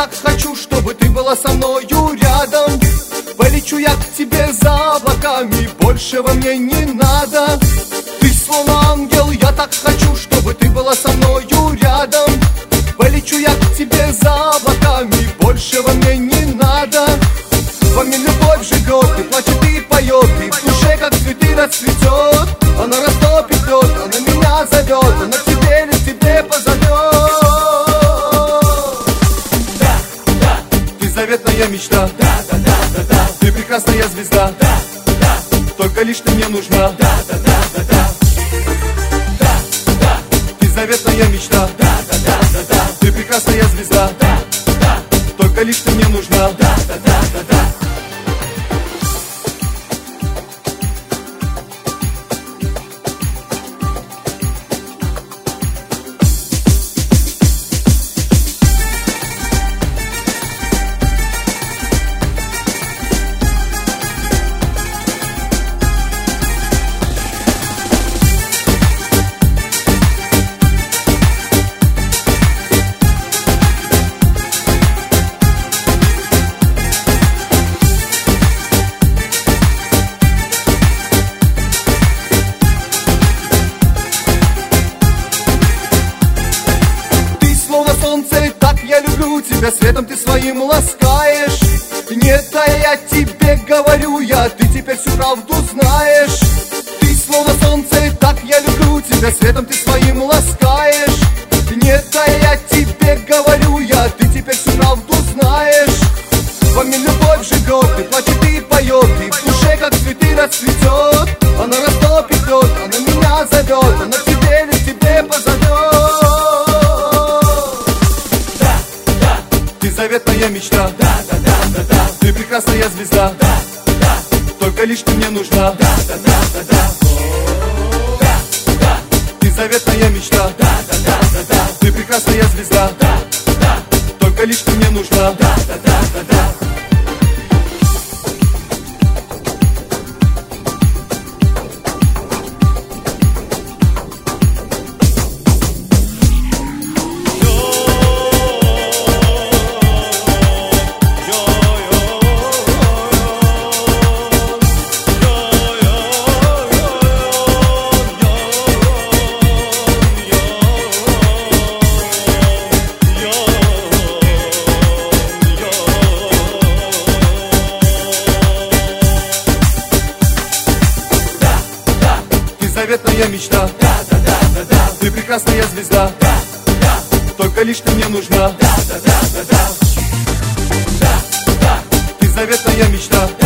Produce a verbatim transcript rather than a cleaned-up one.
так хочу, чтобы ты была со мною рядом. Полечу я к тебе за облаками, большего мне не надо. Ты словно ангел, я так хочу, чтобы ты была со мною рядом. Полечу я к тебе за облаками, большего мне не надо. Во мне любовь живет, и плачет, и поет, и в душе, как цветы, расцветет. Она растопит лед, она меня зовет, она к тебе лишь тебе позовет. Да, да, Ты заветная мечта, да, да, да, да, да, ты прекрасная звезда, да, да, только лишь ты мне нужна. да, да, да, да, да, да, да, Ты заветная мечта, да, да, да, да, да, ты прекрасная звезда, да, да, только лишь ты мне нужна. да, да, да, да, да. Так я люблю тебя, светом ты своим ласкаешь. Нет, а я тебе говорю, я, ты теперь всю правду знаешь. Ты словно солнце, так я люблю тебя, светом ты своим ласкаешь. Нет, а я тебе говорю, я, ты теперь всю правду знаешь. Во мне любовь живет, и плачет, и поет, и в душе, как цветы, расцветет. Она растопит лед, она меня зовет, она к тебе лишь тебе позовет. Заветная мечта, Да, да, да, да, да, ты прекрасная звезда, да, да, только лишь ты мне нужна. да, да, да, да, да, да, да, Ты заветная мечта, да, да, да, да, да, ты прекрасная звезда, да, да, только лишь ты мне нужна. да, да, да, да, да. Заветная мечта, Да, да, да, да, да, ты прекрасная звезда, да, да, только лишь ты мне нужна. да, да, да, да, да, да, да. Ты заветная мечта,